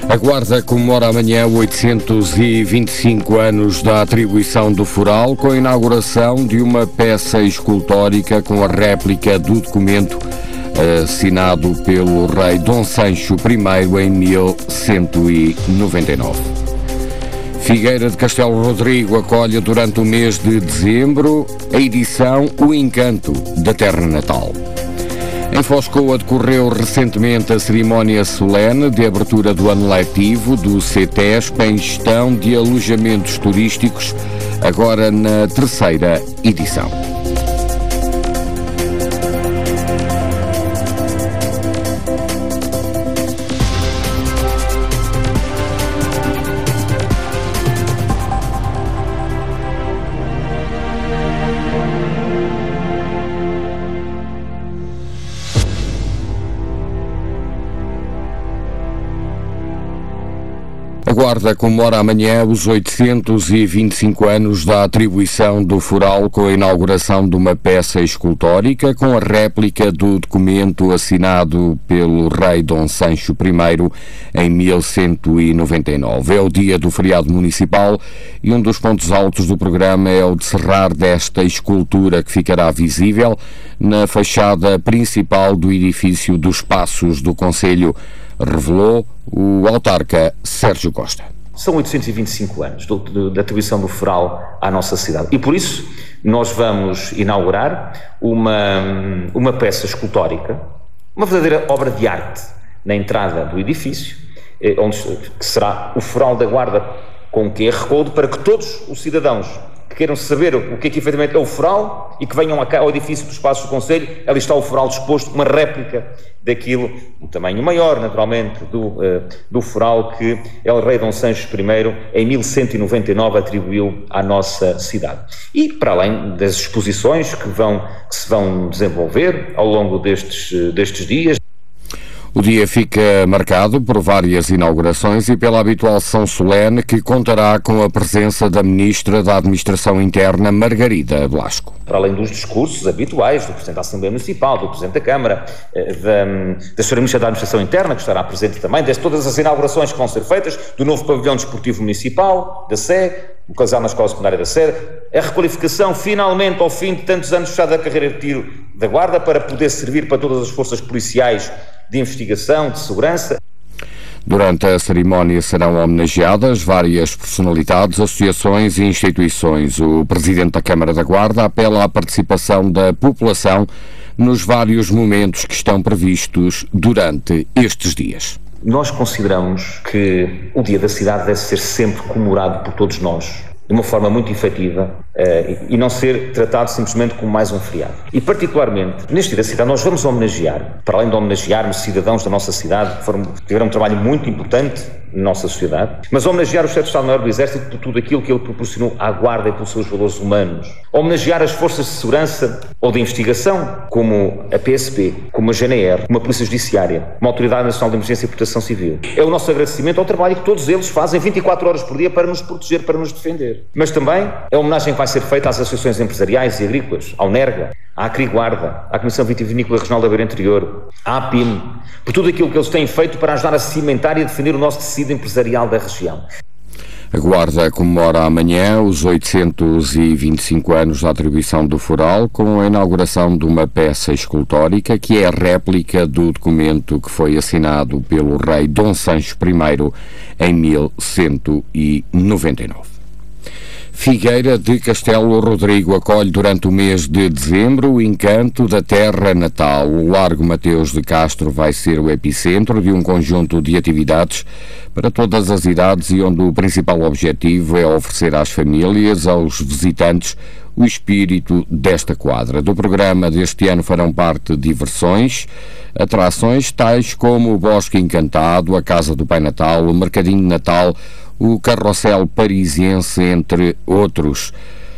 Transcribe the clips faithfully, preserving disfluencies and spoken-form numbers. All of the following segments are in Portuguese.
A Guarda comemora amanhã oitocentos e vinte e cinco anos da atribuição do Foral, com a inauguração de uma peça escultórica com a réplica do documento assinado pelo rei Dom Sancho I em mil cento e noventa e nove. Figueira de Castelo Rodrigo acolhe durante o mês de dezembro a edição O Encanto da Terra Natal. Em Foscoa decorreu recentemente a cerimónia solene de abertura do ano letivo do CETESP em gestão de alojamentos turísticos, agora na terceira edição. A Guarda comemora amanhã os oitocentos e vinte e cinco anos da atribuição do Foral, com a inauguração de uma peça escultórica com a réplica do documento assinado pelo rei Dom Sancho I em mil cento e noventa e nove. É o dia do feriado municipal e um dos pontos altos do programa é o descerrar desta escultura, que ficará visível na fachada principal do edifício dos Passos do Concelho, revelou o autarca Sérgio Costa. São oitocentos e vinte e cinco anos do, do, da atribuição do Foral à nossa cidade e por isso nós vamos inaugurar uma, uma peça escultórica, uma verdadeira obra de arte na entrada do edifício, onde que será o Foral da Guarda com Q R Code, para que todos os cidadãos que queiram saber o que é que efetivamente é o Foral e que venham ao edifício dos Passos do Concelho. Ali está o Foral disposto, uma réplica daquilo, um tamanho maior, naturalmente, do, uh, do Foral que El Rei Dom Sancho I, em mil cento e noventa e nove, atribuiu à nossa cidade. E, para além das exposições que, vão, que se vão desenvolver ao longo destes, destes dias. O dia fica marcado por várias inaugurações e pela habitual sessão solene, que contará com a presença da Ministra da Administração Interna, Margarida Blasco. Para além dos discursos habituais do Presidente da Assembleia Municipal, do Presidente da Câmara, da, da Senhora Ministra da Administração Interna, que estará presente também, de todas as inaugurações que vão ser feitas, do novo pavilhão desportivo municipal, da Sé, localizado na Escola Secundária da Sé, a requalificação, finalmente, ao fim de tantos anos fechada da carreira de tiro da Guarda, para poder servir para todas as forças policiais de investigação, de segurança. Durante a cerimónia serão homenageadas várias personalidades, associações e instituições. O Presidente da Câmara da Guarda apela à participação da população nos vários momentos que estão previstos durante estes dias. Nós consideramos que o Dia da Cidade deve ser sempre comemorado por todos nós, de uma forma muito efetiva, uh, e não ser tratado simplesmente como mais um feriado. E particularmente, neste Dia da Cidade, nós vamos homenagear, para além de homenagearmos cidadãos da nossa cidade, que foram, tiveram um trabalho muito importante na nossa sociedade, mas homenagear o Chefe de Estado-Maior do Exército por tudo aquilo que ele proporcionou à Guarda e pelos seus valores humanos. Homenagear as forças de segurança ou de investigação, como a P S P, como a G N R, como a Polícia Judiciária, como a Autoridade Nacional de Emergência e Proteção Civil. É o nosso agradecimento ao trabalho que todos eles fazem vinte e quatro horas por dia para nos proteger, para nos defender. Mas também é a homenagem que vai ser feita às associações empresariais e agrícolas, ao NERGA, à Acriguarda, à Comissão Vitivinícola Regional da Beira Interior, à A P I M, por tudo aquilo que eles têm feito para ajudar a cimentar e a defender o nosso tecido empresarial da região. A Guarda comemora amanhã os oitocentos e vinte e cinco anos da atribuição do Foral, com a inauguração de uma peça escultórica que é a réplica do documento que foi assinado pelo rei Dom Sancho I em mil cento e noventa e nove. Figueira de Castelo Rodrigo acolhe durante o mês de dezembro o Encanto da Terra Natal. O Largo Mateus de Castro vai ser o epicentro de um conjunto de atividades para todas as idades e onde o principal objetivo é oferecer às famílias, aos visitantes, o espírito desta quadra. Do programa deste ano farão parte diversões, atrações tais como o Bosque Encantado, a Casa do Pai Natal, o Mercadinho de Natal, o Carrossel Parisiense, entre outros.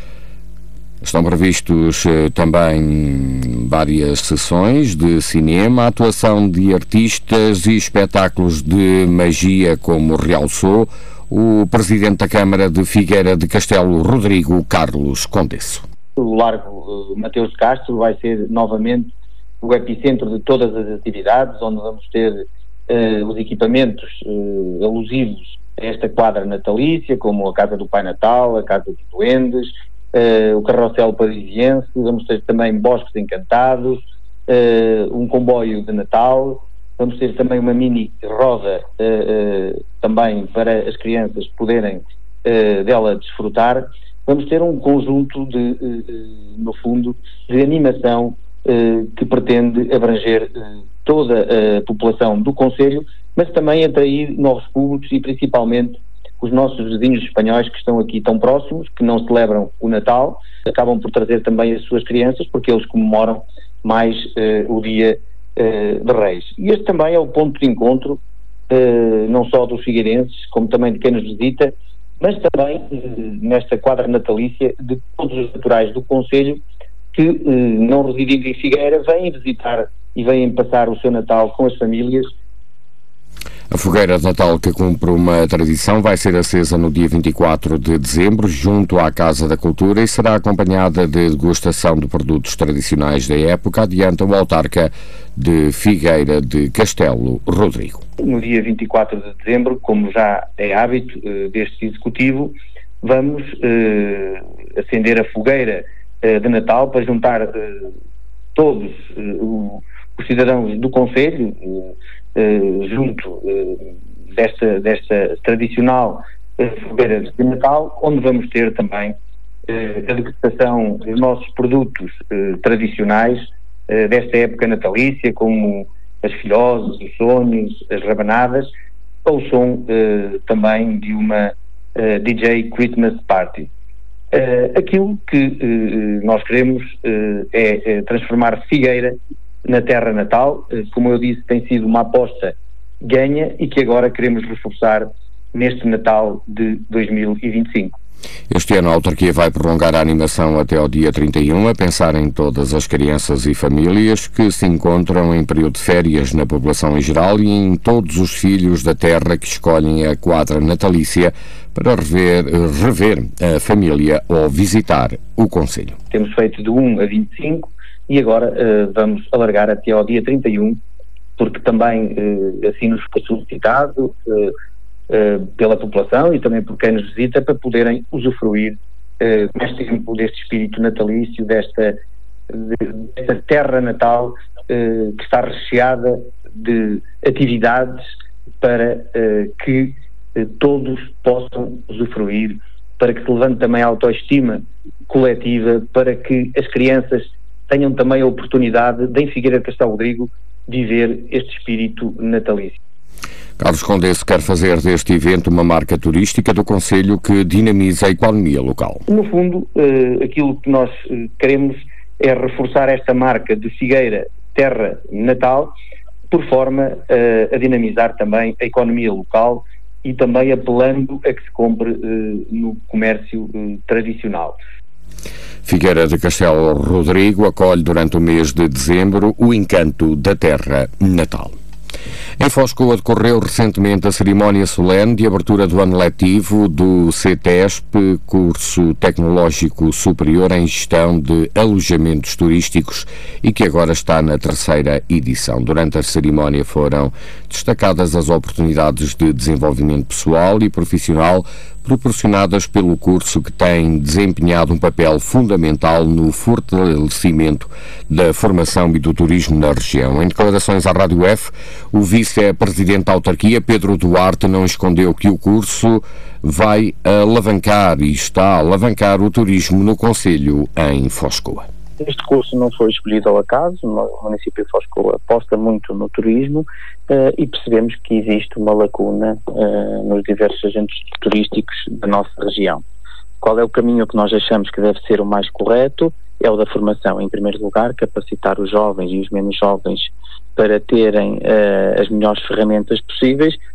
Estão previstos eh, também várias sessões de cinema, atuação de artistas e espetáculos de magia, como realçou o Presidente da Câmara de Figueira de Castelo Rodrigo, Carlos Condesso. O Largo Mateus de Castro vai ser novamente o epicentro de todas as atividades, onde vamos ter uh, os equipamentos uh, alusivos a esta quadra natalícia, como a Casa do Pai Natal, a Casa dos Duendes, uh, o Carrossel Parisiense, vamos ter também Bosques Encantados, uh, um comboio de Natal, vamos ter também uma mini roda uh, uh, também para as crianças poderem uh, dela desfrutar. Vamos ter um conjunto de, uh, uh, no fundo, de animação uh, que pretende abranger uh, toda a população do concelho, mas também atrair novos públicos e principalmente os nossos vizinhos espanhóis que estão aqui tão próximos, que não celebram o Natal, acabam por trazer também as suas crianças, porque eles comemoram mais uh, o dia uh, de Reis. E este também é o ponto de encontro, uh, não só dos figueirenses, como também de quem nos visita, mas também uh, nesta quadra natalícia de todos os naturais do concelho que, uh, não residindo em Figueira, vêm visitar e vêm passar o seu Natal com as famílias. A fogueira de Natal, que cumpre uma tradição, vai ser acesa no dia vinte e quatro de dezembro, junto à Casa da Cultura, e será acompanhada de degustação de produtos tradicionais da época, adianta o autarca de Figueira de Castelo, Rodrigo. No dia vinte e quatro de dezembro, como já é hábito uh, deste Executivo, vamos uh, acender a fogueira uh, de Natal para juntar uh, todos uh, os cidadãos do concelho, uh, Uh, junto uh, desta, desta tradicional uh, fogueira de Natal, onde vamos ter também uh, a degustação dos nossos produtos uh, tradicionais uh, desta época natalícia, como as filhoses, os sonhos, as rabanadas, ao som uh, também de uma uh, D J Christmas Party. Uh, aquilo que uh, nós queremos uh, é, é transformar Figueira na terra natal, como eu disse, tem sido uma aposta ganha e que agora queremos reforçar neste Natal de dois mil e vinte e cinco. Este ano a autarquia vai prolongar a animação até ao dia trinta e um, a pensar em todas as crianças e famílias que se encontram em período de férias na população em geral e em todos os filhos da terra que escolhem a quadra natalícia para rever, rever a família ou visitar o concelho. Temos feito de um a vinte e cinco e agora uh, vamos alargar até ao dia trinta e um, porque também uh, assim nos foi solicitado uh, uh, pela população e também por quem nos visita, para poderem usufruir uh, mais tempo deste espírito natalício, desta, de, desta terra natal uh, que está recheada de atividades para uh, que uh, todos possam usufruir, para que se levante também a autoestima coletiva, para que as crianças tenham também a oportunidade de, em Figueira de Castelo Rodrigo, viver este espírito natalício. Carlos Condesse quer fazer deste evento uma marca turística do concelho que dinamiza a economia local. No fundo, uh, aquilo que nós uh, queremos é reforçar esta marca de Figueira, terra natal, por forma uh, a dinamizar também a economia local e também apelando a que se compre uh, no comércio uh, tradicional. Figueira de Castelo Rodrigo acolhe durante o mês de dezembro o encanto da terra natal. Em Foscoa decorreu recentemente a cerimónia solene de abertura do ano letivo do CETESP, Curso Tecnológico Superior em Gestão de Alojamentos Turísticos, e que agora está na terceira edição. Durante a cerimónia foram destacadas as oportunidades de desenvolvimento pessoal e profissional proporcionadas pelo curso, que tem desempenhado um papel fundamental no fortalecimento da formação e do turismo na região. Em declarações à Rádio F, o vice-presidente da autarquia, Pedro Duarte, não escondeu que o curso vai alavancar e está a alavancar o turismo no concelho em Foscoa. Este curso não foi escolhido ao acaso. O município de Foscoa aposta muito no turismo uh, e percebemos que existe uma lacuna uh, nos diversos agentes turísticos da nossa região. Qual é o caminho que nós achamos que deve ser o mais correto? É o da formação, em primeiro lugar, capacitar os jovens e os menos jovens para terem uh, as melhores ferramentas possíveis,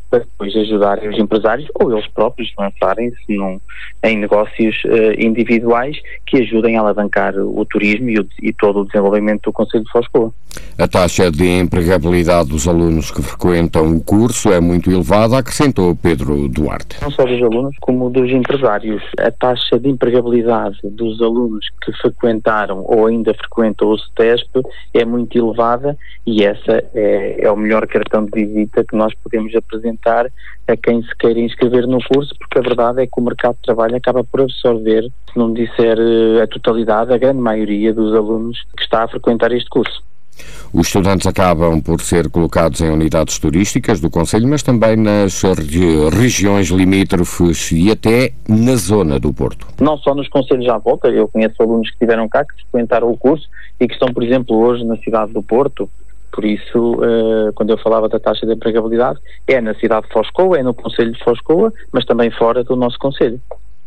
para depois ajudarem os empresários ou eles próprios lançarem-se num, em negócios uh, individuais que ajudem a alavancar o turismo e, o, e todo o desenvolvimento do Concelho de Foz de Coa. A taxa de empregabilidade dos alunos que frequentam o curso é muito elevada, acrescentou Pedro Duarte. Não só dos alunos, como dos empresários. A taxa de empregabilidade dos alunos que frequentaram ou ainda frequentam o CETESP é muito elevada e essa é, é o melhor cartão de visita que nós podemos apresentar a quem se queira inscrever no curso, porque a verdade é que o mercado de trabalho acaba por absorver, se não disser a totalidade, a grande maioria dos alunos que está a frequentar este curso. Os estudantes acabam por ser colocados em unidades turísticas do Concelho, mas também nas regi- regiões limítrofes e até na zona do Porto. Não só nos concelhos à volta, eu conheço alunos que estiveram cá, que frequentaram o curso e que estão, por exemplo, hoje na cidade do Porto. Por isso, uh, quando eu falava da taxa de empregabilidade, é na cidade de Foz de Coa, é no Concelho de Foz de Coa, mas também fora do nosso Concelho.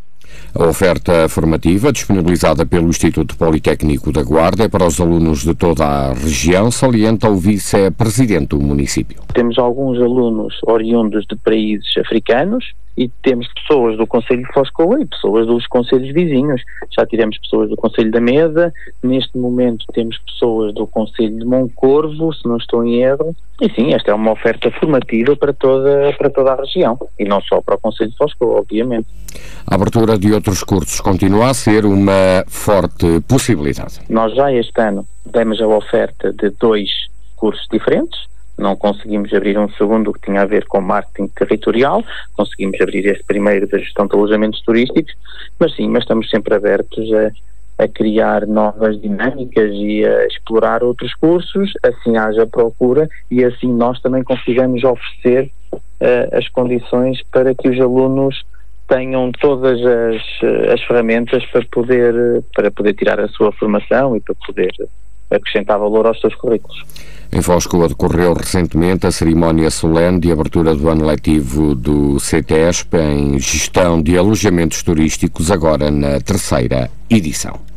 A oferta formativa, disponibilizada pelo Instituto Politécnico da Guarda, é para os alunos de toda a região, salienta o vice-presidente do município. Temos alguns alunos oriundos de países africanos e temos pessoas do Concelho de Foz de Coa e pessoas dos concelhos vizinhos. Já tivemos pessoas do Concelho da Meda, neste momento temos pessoas do Concelho de Moncorvo, se não estou em erro. E sim, esta é uma oferta formativa para toda, para toda a região e não só para o Concelho de Foz de Coa, obviamente. A abertura de outros cursos continua a ser uma forte possibilidade. Nós já este ano demos a oferta de dois cursos diferentes. Não conseguimos abrir um segundo que tinha a ver com marketing territorial, conseguimos abrir este primeiro da gestão de alojamentos turísticos, mas sim, mas estamos sempre abertos a, a criar novas dinâmicas e a explorar outros cursos, assim haja procura e assim nós também consigamos oferecer uh, as condições para que os alunos tenham todas as, as ferramentas para poder, para poder tirar a sua formação e para poder acrescentar valor aos seus currículos. Em Foz de Coa decorreu recentemente a cerimónia solene de abertura do ano letivo do CETESP em gestão de alojamentos turísticos, agora na terceira edição.